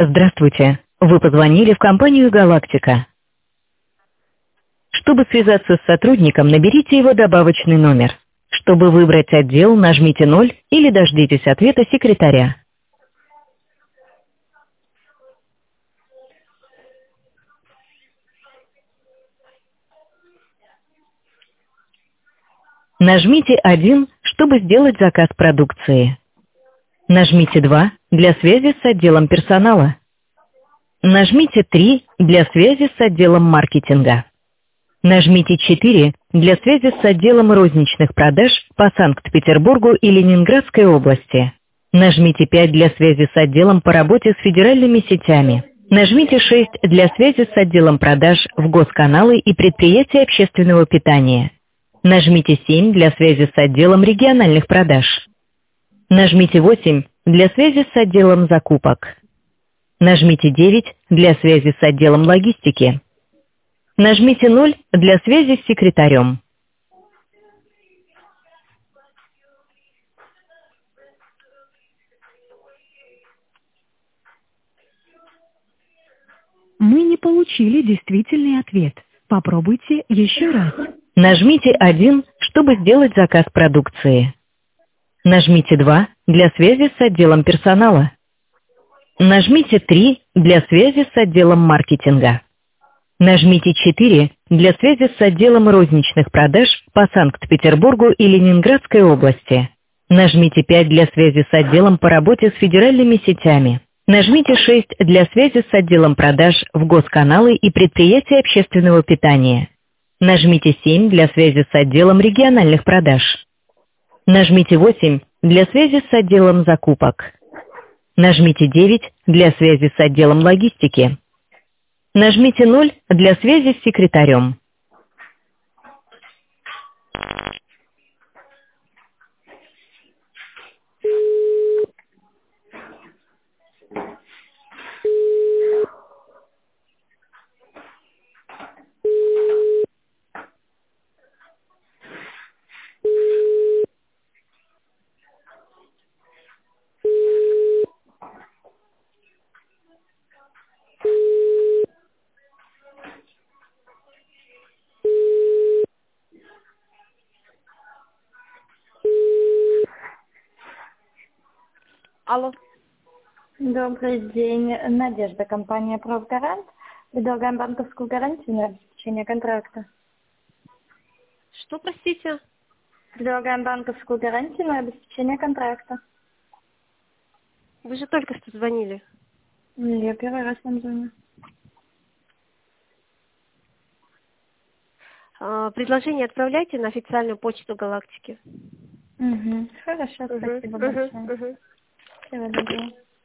Здравствуйте. Вы позвонили в компанию «Галактика». Чтобы связаться с сотрудником, наберите его добавочный номер. Чтобы выбрать отдел, нажмите 0 или дождитесь ответа секретаря. Нажмите 1, чтобы сделать заказ продукции. Нажмите 2 для связи с отделом персонала. Нажмите 3 для связи с отделом маркетинга. Нажмите 4 для связи с отделом розничных продаж по Санкт-Петербургу и Ленинградской области. Нажмите 5 для связи с отделом по работе с федеральными сетями. Нажмите 6 для связи с отделом продаж в госканалы и предприятия общественного питания. Нажмите 7 для связи с отделом региональных продаж. Нажмите 8 для связи с отделом закупок. Нажмите 9 для связи с отделом логистики. Нажмите 0 для связи с секретарем. Мы не получили действительный ответ. Попробуйте еще раз. Нажмите 1, чтобы сделать заказ продукции. Нажмите 2 для связи с отделом персонала. Нажмите 3 для связи с отделом маркетинга. Нажмите 4 для связи с отделом розничных продаж по Санкт-Петербургу и Ленинградской области. Нажмите 5 для связи с отделом по работе с федеральными сетями. Нажмите 6 для связи с отделом продаж в госканалы и предприятия общественного питания. Нажмите 7 для связи с отделом региональных продаж. Нажмите 8 для связи с отделом закупок. Нажмите 9 для связи с отделом логистики. Нажмите 0 для связи с секретарем. Алло. Добрый день, Надежда, компания «Профгарант». Предлагаем банковскую гарантию на обеспечение контракта. Что, простите? Предлагаем банковскую гарантию на обеспечение контракта. Вы же только что звонили. Я первый раз вам звоню. Предложение отправляйте на официальную почту «Галактики». Хорошо, спасибо большое. Всего доброго.